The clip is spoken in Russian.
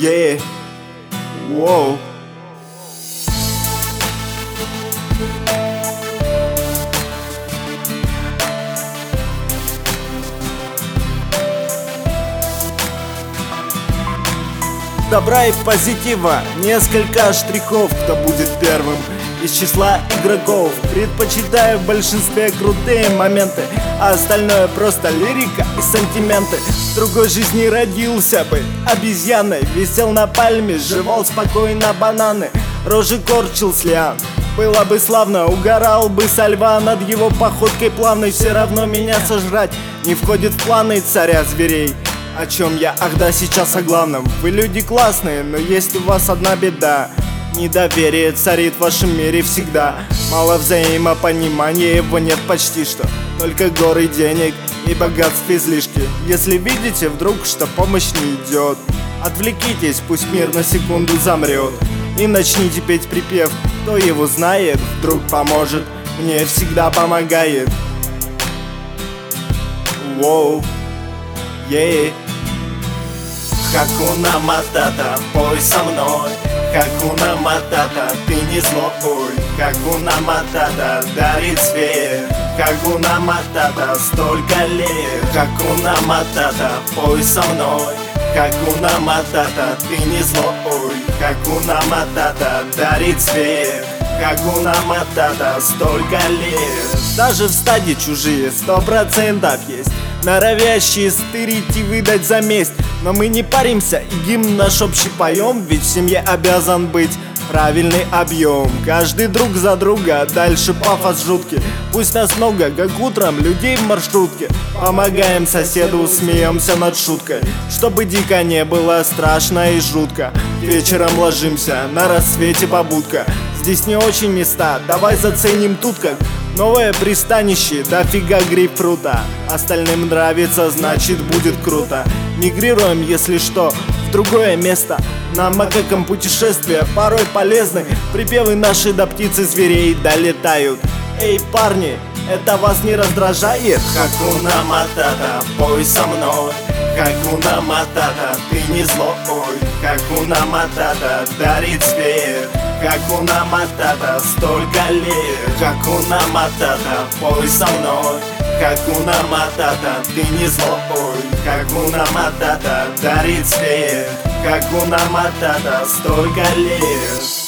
Yeah. Воу. Добра и позитива, несколько штрихов, кто будет первым из числа игроков. Предпочитаю в большинстве крутые моменты, а остальное просто лирика и сантименты. В другой жизни родился бы обезьяной, висел на пальме, жевал спокойно бананы, рожи корчил с лиан. Было бы славно, угорал бы со льва над его походкой плавной. Все равно меня сожрать не входит в планы царя зверей. О чем я? Ах да, сейчас о главном. Вы люди классные, но есть у вас одна беда. Недоверие царит в вашем мире всегда. Мало взаимопонимания, его нет почти что. Только горы денег и богатств излишки. Если видите вдруг, что помощь не идет, отвлекитесь, пусть мир на секунду замрет. И начните петь припев. Кто его знает, вдруг поможет. Мне всегда помогает. Воу. Yeah. Хакуна Матата, пой со мной. Хакуна Матата, ты не злой. Хакуна Матата дарит свет. Хакуна Матата, столько лет. Хакуна Матата, пой со мной. Хакуна Матата, ты не злой. Хакуна Матата дарит свет. Хакуна Матата, столько лет. Даже в стаде чужие 100% есть, норовящие стырить и выдать за месть. Но мы не паримся и гимн наш общий поем, ведь в семье обязан быть правильный объем. Каждый друг за друга, дальше пафос жуткий. Пусть нас много, как утром людей в маршрутке. Помогаем соседу, смеемся над шуткой, чтобы дико не было страшно и жутко. Вечером ложимся, на рассвете побудка. Здесь не очень места, давай заценим тут как новое пристанище, дофига грейпфрута. Остальным нравится, значит будет круто. Мигрируем, если что, в другое место. На макакам путешествия порой полезны. Припевы наши до птиц и зверей долетают. Эй, парни, это вас не раздражает? Хакуна Матата, пой со мной. Хакуна Матата, ты не злой. Хакуна Матата дарит свет. Хакуна Матата, столько лет. Хакуна Матата, пой со мной. Хакуна Матата, ты не злой. Хакуна Матата дарит свет. Хакуна Матата, столько лет.